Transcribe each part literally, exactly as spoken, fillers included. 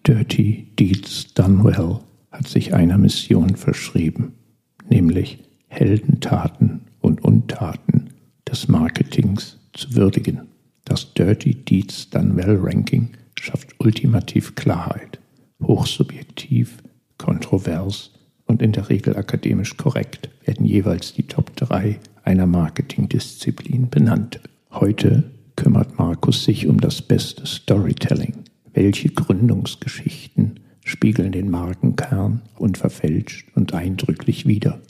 Dirty Deeds Done Well hat sich einer Mission verschrieben, nämlich Heldentaten und Untaten des Marketings zu würdigen. Das Dirty Deeds Done Well Ranking schafft ultimativ Klarheit, hochsubjektiv, kontrovers und in der Regel akademisch korrekt werden jeweils die Top drei einer Marketingdisziplin benannt. Heute kümmert Markus sich um das beste Storytelling. Welche Gründungsgeschichten spiegeln den Markenkern unverfälscht und eindrücklich wider?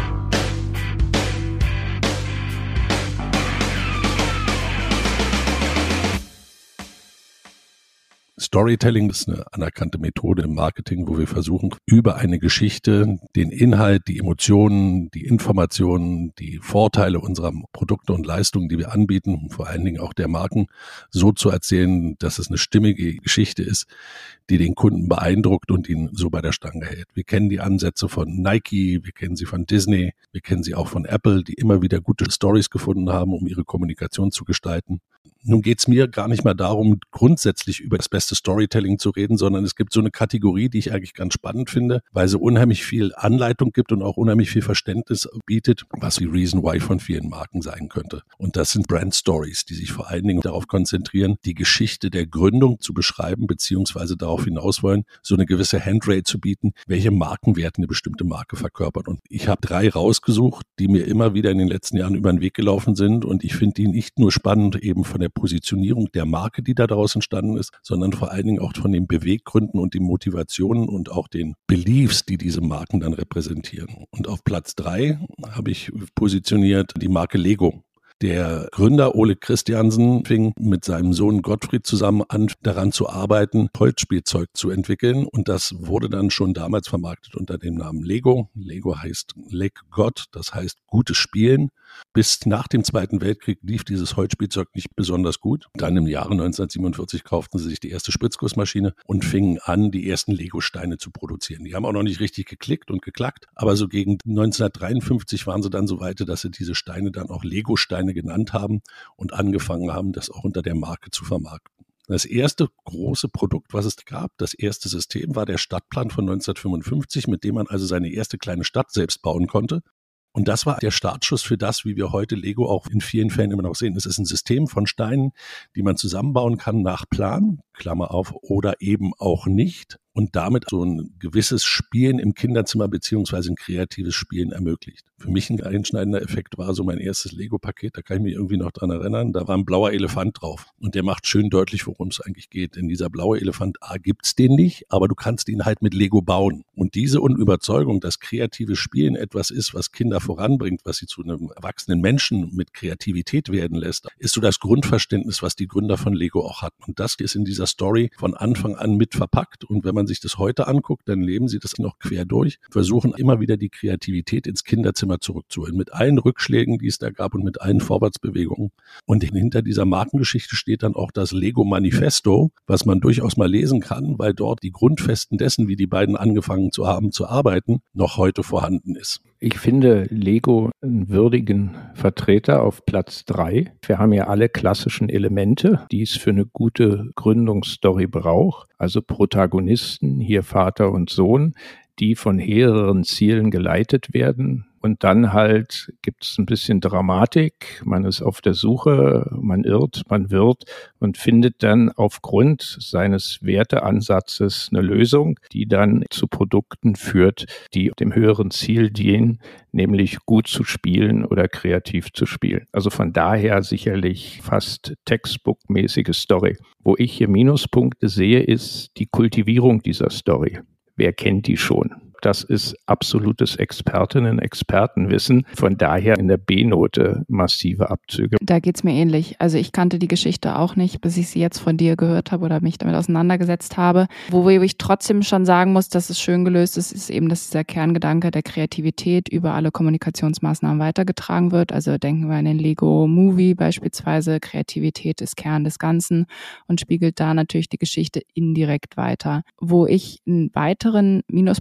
Storytelling ist eine anerkannte Methode im Marketing, wo wir versuchen, über eine Geschichte den Inhalt, die Emotionen, die Informationen, die Vorteile unserer Produkte und Leistungen, die wir anbieten, vor allen Dingen auch der Marken, so zu erzählen, dass es eine stimmige Geschichte ist, die den Kunden beeindruckt und ihn so bei der Stange hält. Wir kennen die Ansätze von Nike, wir kennen sie von Disney, wir kennen sie auch von Apple, die immer wieder gute Stories gefunden haben, um ihre Kommunikation zu gestalten. Nun geht es mir gar nicht mal darum, grundsätzlich über das beste Storytelling zu reden, sondern es gibt so eine Kategorie, die ich eigentlich ganz spannend finde, weil sie unheimlich viel Anleitung gibt und auch unheimlich viel Verständnis bietet, was die Reason Why von vielen Marken sein könnte. Und das sind Brand Stories, die sich vor allen Dingen darauf konzentrieren, die Geschichte der Gründung zu beschreiben, beziehungsweise darauf hinaus wollen, so eine gewisse Handrate zu bieten, welche Markenwerte eine bestimmte Marke verkörpert. Und ich habe drei rausgesucht, die mir immer wieder in den letzten Jahren über den Weg gelaufen sind und ich finde die nicht nur spannend eben von der Positionierung der Marke, die da daraus entstanden ist, sondern vor allen Dingen auch von den Beweggründen und den Motivationen und auch den Beliefs, die diese Marken dann repräsentieren. Und auf Platz drei habe ich positioniert die Marke Lego. Der Gründer Ole Christiansen fing mit seinem Sohn Gottfried zusammen an, daran zu arbeiten, Holzspielzeug zu entwickeln. Und das wurde dann schon damals vermarktet unter dem Namen Lego. Lego heißt Leg God, das heißt gutes Spielen. Bis nach dem Zweiten Weltkrieg lief dieses Holzspielzeug nicht besonders gut. Dann im Jahre neunzehnhundertsiebenundvierzig kauften sie sich die erste Spritzgussmaschine und fingen an, die ersten Lego-Steine zu produzieren. Die haben auch noch nicht richtig geklickt und geklackt, aber so gegen neunzehnhundertdreiundfünfzig waren sie dann so weit, dass sie diese Steine dann auch Lego-Steine genannt haben und angefangen haben, das auch unter der Marke zu vermarkten. Das erste große Produkt, was es gab, das erste System, war der Stadtplan von neunzehnhundertfünfundfünfzig, mit dem man also seine erste kleine Stadt selbst bauen konnte. Und das war der Startschuss für das, wie wir heute Lego auch in vielen Fällen immer noch sehen. Es ist ein System von Steinen, die man zusammenbauen kann nach Plan, Klammer auf, oder eben auch nicht. Und damit so ein gewisses Spielen im Kinderzimmer beziehungsweise ein kreatives Spielen ermöglicht. Für mich ein einschneidender Effekt war so mein erstes Lego-Paket, da kann ich mich irgendwie noch dran erinnern, da war ein blauer Elefant drauf. Und der macht schön deutlich, worum es eigentlich geht. Denn dieser blaue Elefant, A, gibt's den nicht, aber du kannst ihn halt mit Lego bauen. Und diese Überzeugung, dass kreatives Spielen etwas ist, was Kinder voranbringt, was sie zu einem erwachsenen Menschen mit Kreativität werden lässt, ist so das Grundverständnis, was die Gründer von Lego auch hatten. Und das ist in dieser Story von Anfang an mit verpackt. Und wenn man sich das heute anguckt, dann leben sie das noch quer durch, versuchen immer wieder die Kreativität ins Kinderzimmer zurückzuholen, mit allen Rückschlägen, die es da gab und mit allen Vorwärtsbewegungen. Und hinter dieser Markengeschichte steht dann auch das Lego-Manifesto, was man durchaus mal lesen kann, weil dort die Grundfesten dessen, wie die beiden angefangen zu haben, zu arbeiten, noch heute vorhanden ist. Ich finde Lego einen würdigen Vertreter auf Platz drei. Wir haben ja alle klassischen Elemente, die es für eine gute Gründungsstory braucht. Also Protagonisten, hier Vater und Sohn, die von hehreren Zielen geleitet werden. Und dann halt gibt es ein bisschen Dramatik, man ist auf der Suche, man irrt, man wird und findet dann aufgrund seines Werteansatzes eine Lösung, die dann zu Produkten führt, die dem höheren Ziel dienen, nämlich gut zu spielen oder kreativ zu spielen. Also von daher sicherlich fast Textbook-mäßige Story. Wo ich hier Minuspunkte sehe, ist die Kultivierung dieser Story. Wer kennt die schon? Das ist absolutes Expertinnen-Expertenwissen. Von daher in der B-Note massive Abzüge. Da geht's mir ähnlich. Also ich kannte die Geschichte auch nicht, bis ich sie jetzt von dir gehört habe oder mich damit auseinandergesetzt habe. Wo ich trotzdem schon sagen muss, dass es schön gelöst ist, ist eben, dass dieser Kerngedanke der Kreativität über alle Kommunikationsmaßnahmen weitergetragen wird. Also denken wir an den Lego-Movie beispielsweise. Kreativität ist Kern des Ganzen und spiegelt da natürlich die Geschichte indirekt weiter. Wo ich einen weiteren Minuspunkt sehe,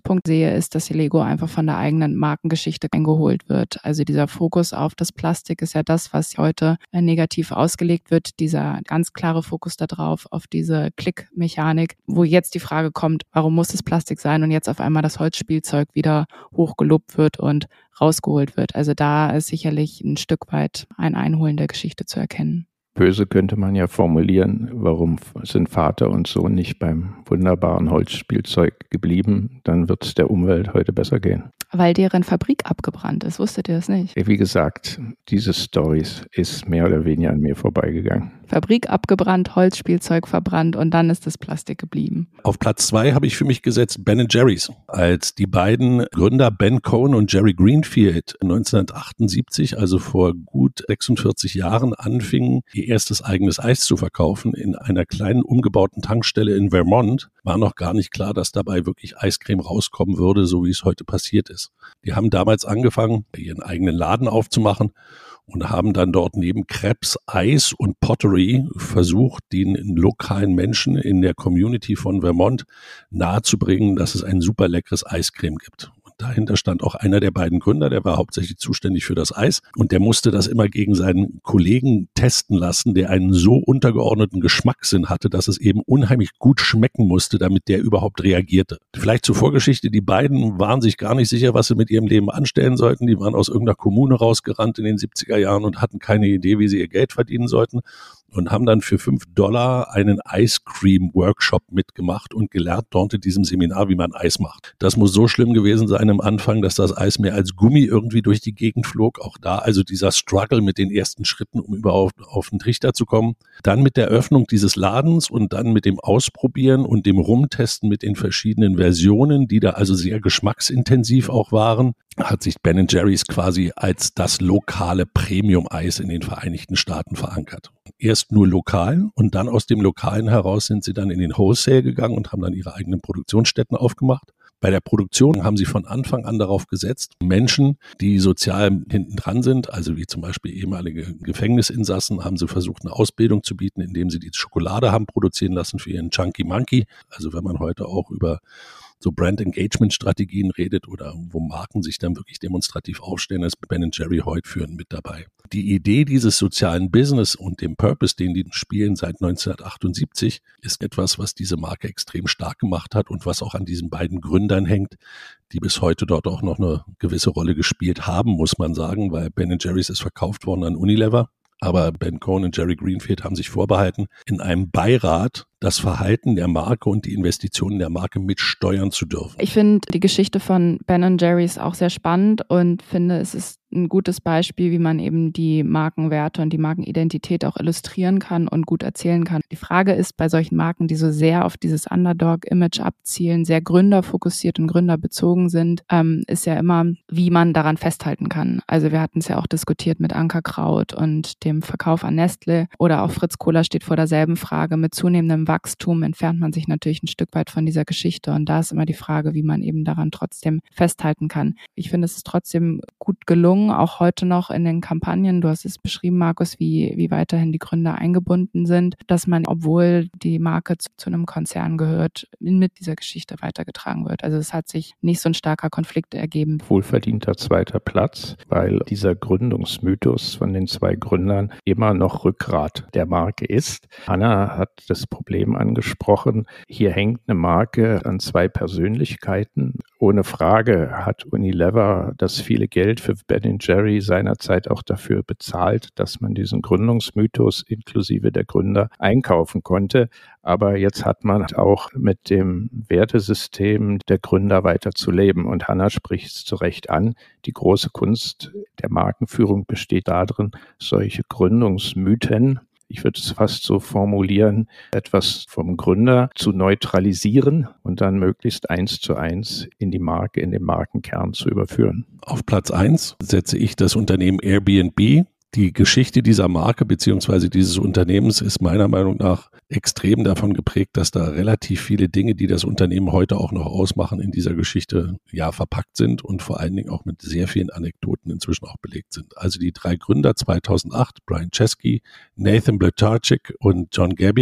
sehe, ist, dass Lego einfach von der eigenen Markengeschichte eingeholt wird. Also dieser Fokus auf das Plastik ist ja das, was heute negativ ausgelegt wird. Dieser ganz klare Fokus darauf, auf diese Klickmechanik, wo jetzt die Frage kommt, warum muss es Plastik sein und jetzt auf einmal das Holzspielzeug wieder hochgelobt wird und rausgeholt wird. Also da ist sicherlich ein Stück weit ein Einholen der Geschichte zu erkennen. Böse könnte man ja formulieren, warum sind Vater und Sohn nicht beim wunderbaren Holzspielzeug geblieben? Dann wird es der Umwelt heute besser gehen. Weil deren Fabrik abgebrannt ist, wusstet ihr das nicht? Wie gesagt, diese Stories ist mehr oder weniger an mir vorbeigegangen. Fabrik abgebrannt, Holzspielzeug verbrannt und dann ist das Plastik geblieben. Auf Platz zwei habe ich für mich gesetzt Ben and Jerry's. Als die beiden Gründer Ben Cohen und Jerry Greenfield neunzehnhundertachtundsiebzig, also vor gut sechsundvierzig Jahren, anfingen, ihr erstes eigenes Eis zu verkaufen in einer kleinen umgebauten Tankstelle in Vermont, war noch gar nicht klar, dass dabei wirklich Eiscreme rauskommen würde, so wie es heute passiert ist. Die haben damals angefangen, ihren eigenen Laden aufzumachen und haben dann dort neben Crepes, Eis und Pottery versucht, den lokalen Menschen in der Community von Vermont nahezubringen, dass es ein super leckeres Eiscreme gibt. Dahinter stand auch einer der beiden Gründer, der war hauptsächlich zuständig für das Eis und der musste das immer gegen seinen Kollegen testen lassen, der einen so untergeordneten Geschmackssinn hatte, dass es eben unheimlich gut schmecken musste, damit der überhaupt reagierte. Vielleicht zur Vorgeschichte, die beiden waren sich gar nicht sicher, was sie mit ihrem Leben anstellen sollten. Die waren aus irgendeiner Kommune rausgerannt in den siebziger Jahren und hatten keine Idee, wie sie ihr Geld verdienen sollten. Und haben dann für fünf Dollar einen Ice Cream Workshop mitgemacht und gelernt dort in diesem Seminar, wie man Eis macht. Das muss so schlimm gewesen sein am Anfang, dass das Eis mehr als Gummi irgendwie durch die Gegend flog. Auch da also dieser Struggle mit den ersten Schritten, um überhaupt auf den Trichter zu kommen. Dann mit der Öffnung dieses Ladens und dann mit dem Ausprobieren und dem Rumtesten mit den verschiedenen Versionen, die da also sehr geschmacksintensiv auch waren, hat sich Ben and Jerry's quasi als das lokale Premium-Eis in den Vereinigten Staaten verankert. Erst nur lokal und dann aus dem Lokalen heraus sind sie dann in den Wholesale gegangen und haben dann ihre eigenen Produktionsstätten aufgemacht. Bei der Produktion haben sie von Anfang an darauf gesetzt, Menschen, die sozial hinten dran sind, also wie zum Beispiel ehemalige Gefängnisinsassen, haben sie versucht, eine Ausbildung zu bieten, indem sie die Schokolade haben produzieren lassen für ihren Chunky Monkey. Also wenn man heute auch über so Brand-Engagement-Strategien redet oder wo Marken sich dann wirklich demonstrativ aufstellen, ist Ben and Jerry heute führend mit dabei. Die Idee dieses sozialen Business und dem Purpose, den die spielen seit neunzehnhundertachtundsiebzig, ist etwas, was diese Marke extrem stark gemacht hat und was auch an diesen beiden Gründern hängt, die bis heute dort auch noch eine gewisse Rolle gespielt haben, muss man sagen, weil Ben and Jerry's ist verkauft worden an Unilever. Aber Ben Cohen und Jerry Greenfield haben sich vorbehalten, in einem Beirat das Verhalten der Marke und die Investitionen der Marke mitsteuern zu dürfen. Ich finde die Geschichte von Ben and Jerry's auch sehr spannend und finde, es ist ein gutes Beispiel, wie man eben die Markenwerte und die Markenidentität auch illustrieren kann und gut erzählen kann. Die Frage ist bei solchen Marken, die so sehr auf dieses Underdog-Image abzielen, sehr gründerfokussiert und gründerbezogen sind, ähm, ist ja immer, wie man daran festhalten kann. Also wir hatten es ja auch diskutiert mit Ankerkraut und dem Verkauf an Nestle oder auch Fritz Kohler steht vor derselben Frage. Mit zunehmendem Wachstum entfernt man sich natürlich ein Stück weit von dieser Geschichte und da ist immer die Frage, wie man eben daran trotzdem festhalten kann. Ich finde, es ist trotzdem gut gelungen, auch heute noch in den Kampagnen, du hast es beschrieben, Markus, wie, wie weiterhin die Gründer eingebunden sind, dass man, obwohl die Marke zu, zu einem Konzern gehört, mit dieser Geschichte weitergetragen wird. Also es hat sich nicht so ein starker Konflikt ergeben. Wohlverdienter zweiter Platz, weil dieser Gründungsmythos von den zwei Gründern immer noch Rückgrat der Marke ist. Anna hat das Problem angesprochen. Hier hängt eine Marke an zwei Persönlichkeiten. Ohne Frage hat Unilever das viele Geld für Ben and Jerry seinerzeit auch dafür bezahlt, dass man diesen Gründungsmythos inklusive der Gründer einkaufen konnte. Aber jetzt hat man auch mit dem Wertesystem der Gründer weiter zu leben. Und Hanna spricht es zu Recht an. Die große Kunst der Markenführung besteht darin, solche Gründungsmythen, ich würde es fast so formulieren, etwas vom Gründer zu neutralisieren und dann möglichst eins zu eins in die Marke, in den Markenkern zu überführen. Auf Platz eins setze ich das Unternehmen Airbnb. Die Geschichte dieser Marke bzw. dieses Unternehmens ist meiner Meinung nach extrem davon geprägt, dass da relativ viele Dinge, die das Unternehmen heute auch noch ausmachen, in dieser Geschichte ja verpackt sind und vor allen Dingen auch mit sehr vielen Anekdoten inzwischen auch belegt sind. Also die drei Gründer zweitausendacht, Brian Chesky, Nathan Blatarczyk und John Gebbia,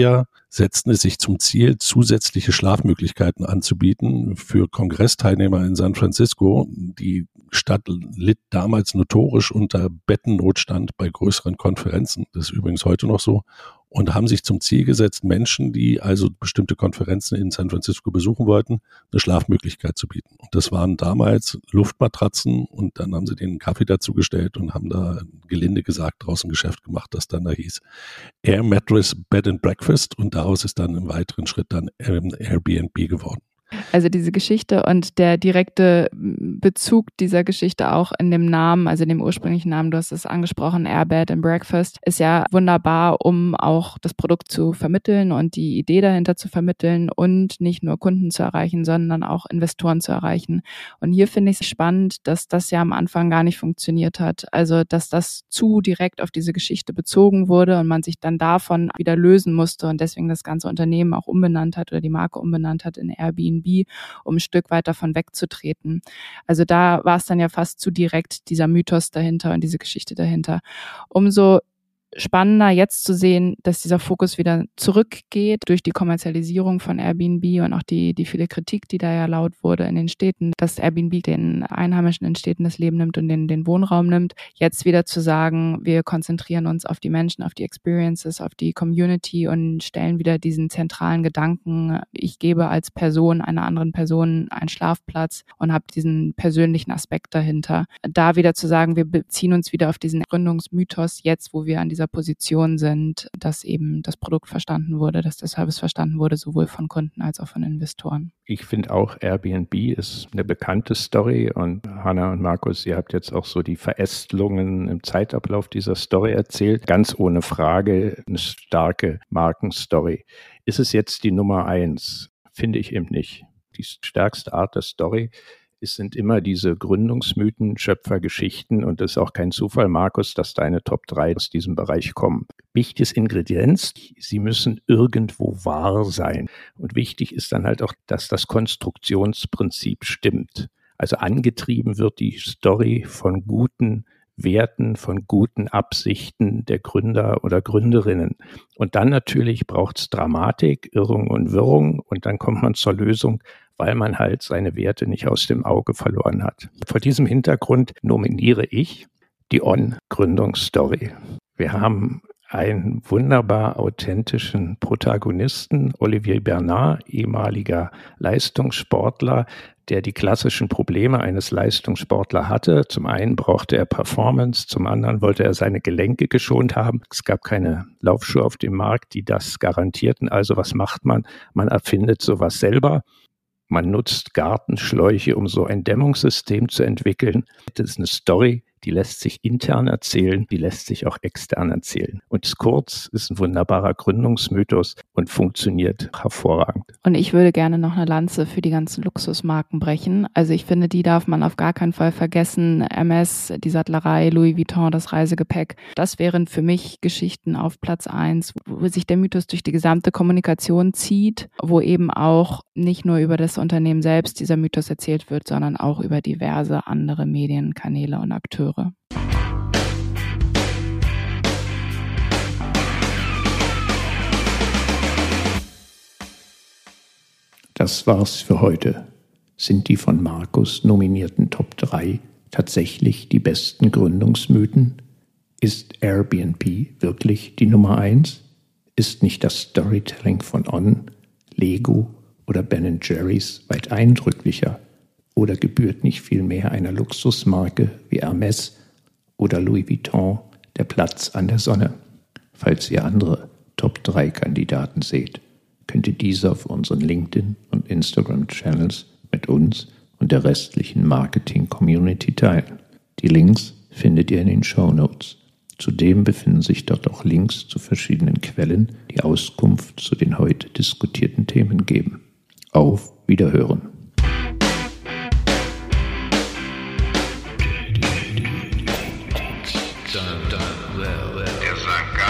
setzten es sich zum Ziel, zusätzliche Schlafmöglichkeiten anzubieten für Kongressteilnehmer in San Francisco. Die Stadt litt damals notorisch unter Bettennotstand bei größeren Konferenzen, das ist übrigens heute noch so, und haben sich zum Ziel gesetzt, Menschen, die also bestimmte Konferenzen in San Francisco besuchen wollten, eine Schlafmöglichkeit zu bieten. Und das waren damals Luftmatratzen und dann haben sie denen einen Kaffee dazugestellt und haben da gelinde gesagt draußen Geschäft gemacht, das dann da hieß Air Mattress Bed and Breakfast und daraus ist dann im weiteren Schritt dann Airbnb geworden. Also diese Geschichte und der direkte Bezug dieser Geschichte auch in dem Namen, also dem ursprünglichen Namen, du hast es angesprochen, Air Bed and Breakfast, ist ja wunderbar, um auch das Produkt zu vermitteln und die Idee dahinter zu vermitteln und nicht nur Kunden zu erreichen, sondern auch Investoren zu erreichen. Und hier finde ich es spannend, dass das ja am Anfang gar nicht funktioniert hat. Also dass das zu direkt auf diese Geschichte bezogen wurde und man sich dann davon wieder lösen musste und deswegen das ganze Unternehmen auch umbenannt hat oder die Marke umbenannt hat in Airbnb, um ein Stück weit davon wegzutreten. Also da war es dann ja fast zu direkt, dieser Mythos dahinter und diese Geschichte dahinter. Umso spannender jetzt zu sehen, dass dieser Fokus wieder zurückgeht durch die Kommerzialisierung von Airbnb und auch die, die viele Kritik, die da ja laut wurde in den Städten, dass Airbnb den Einheimischen in Städten das Leben nimmt und den, den Wohnraum nimmt. Jetzt wieder zu sagen, wir konzentrieren uns auf die Menschen, auf die Experiences, auf die Community und stellen wieder diesen zentralen Gedanken, ich gebe als Person einer anderen Person einen Schlafplatz und habe diesen persönlichen Aspekt dahinter. Da wieder zu sagen, wir beziehen uns wieder auf diesen Gründungsmythos jetzt, wo wir an dieser Position sind, dass eben das Produkt verstanden wurde, dass der Service verstanden wurde, sowohl von Kunden als auch von Investoren. Ich finde auch, Airbnb ist eine bekannte Story und Hanna und Markus, ihr habt jetzt auch so die Verästelungen im Zeitablauf dieser Story erzählt. Ganz ohne Frage eine starke Markenstory. Ist es jetzt die Nummer eins? Finde ich eben nicht. Die stärkste Art der Story Es sind immer diese Gründungsmythen, Schöpfergeschichten und es ist auch kein Zufall, Markus, dass deine Top drei aus diesem Bereich kommen. Wichtiges Ingredienz, sie müssen irgendwo wahr sein. Und wichtig ist dann halt auch, dass das Konstruktionsprinzip stimmt. Also angetrieben wird die Story von guten Werten, von guten Absichten der Gründer oder Gründerinnen. Und dann natürlich braucht es Dramatik, Irrung und Wirrung und dann kommt man zur Lösung, weil man halt seine Werte nicht aus dem Auge verloren hat. Vor diesem Hintergrund nominiere ich die On-Gründungsstory. Wir haben einen wunderbar authentischen Protagonisten, Olivier Bernard, ehemaliger Leistungssportler, der die klassischen Probleme eines Leistungssportlers hatte. Zum einen brauchte er Performance, zum anderen wollte er seine Gelenke geschont haben. Es gab keine Laufschuhe auf dem Markt, die das garantierten. Also was macht man? Man erfindet sowas selber. Man nutzt Gartenschläuche, um so ein Dämmungssystem zu entwickeln. Das ist eine Story, die lässt sich intern erzählen, die lässt sich auch extern erzählen. Und kurz ist ein wunderbarer Gründungsmythos und funktioniert hervorragend. Und ich würde gerne noch eine Lanze für die ganzen Luxusmarken brechen. Also ich finde, die darf man auf gar keinen Fall vergessen. M S, die Sattlerei, Louis Vuitton, das Reisegepäck. Das wären für mich Geschichten auf Platz eins, wo sich der Mythos durch die gesamte Kommunikation zieht, wo eben auch nicht nur über das Unternehmen selbst dieser Mythos erzählt wird, sondern auch über diverse andere Medienkanäle und Akteure. Das war's für heute. Sind die von Markus nominierten Top drei tatsächlich die besten Gründungsmythen? Ist Airbnb wirklich die Nummer eins? Ist nicht das Storytelling von On, Lego oder Ben and Jerry's weit eindrücklicher? Oder gebührt nicht vielmehr einer Luxusmarke wie Hermes oder Louis Vuitton der Platz an der Sonne? Falls ihr andere Top drei Kandidaten seht, könnt ihr diese auf unseren LinkedIn- und Instagram-Channels mit uns und der restlichen Marketing-Community teilen. Die Links findet ihr in den Shownotes. Zudem befinden sich dort auch Links zu verschiedenen Quellen, die Auskunft zu den heute diskutierten Themen geben. Auf Wiederhören! Der Sankt